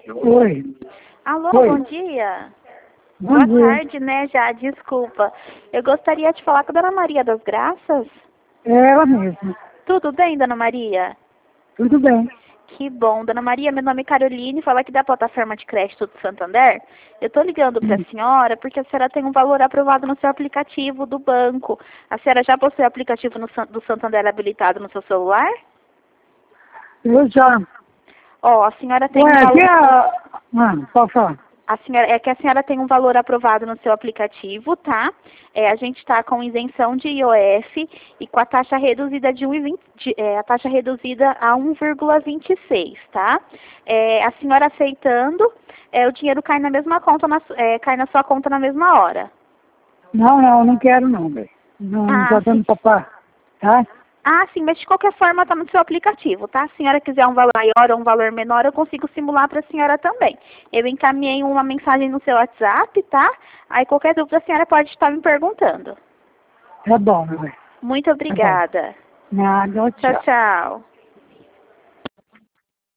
Oi. Alô, Oi. bom dia. Bom Boa dia. tarde, né, já, desculpa. Eu gostaria de falar com a Dona Maria das Graças. É ela mesma. Tudo bem, Dona Maria? Tudo bem. Que bom. Dona Maria, meu nome é Caroline, falo aqui da plataforma de crédito do Santander. Eu estou ligando para a senhora porque a senhora tem um valor aprovado no seu aplicativo do banco. A senhora já possui o aplicativo do Santander habilitado no seu celular? Eu já. Ó, a senhora tem Ué, um aqui valor... pode falar. É que a senhora tem um valor aprovado no seu aplicativo, tá? A gente está com isenção de IOF e com a taxa reduzida de 1,20, a taxa reduzida a 1,26, tá? A senhora aceitando, o dinheiro cai na mesma conta, cai na sua conta na mesma hora. Não quero não, velho. Não tá dando pra pagar, tá? Ah, sim, mas de qualquer forma está no seu aplicativo, tá? Se a senhora quiser um valor maior ou um valor menor, eu consigo simular para a senhora também. Eu encaminhei uma mensagem no seu WhatsApp, tá? Aí qualquer dúvida a senhora pode estar me perguntando. Tá bom, velho. Muito obrigada. Nada, Tchau, tchau. tchau.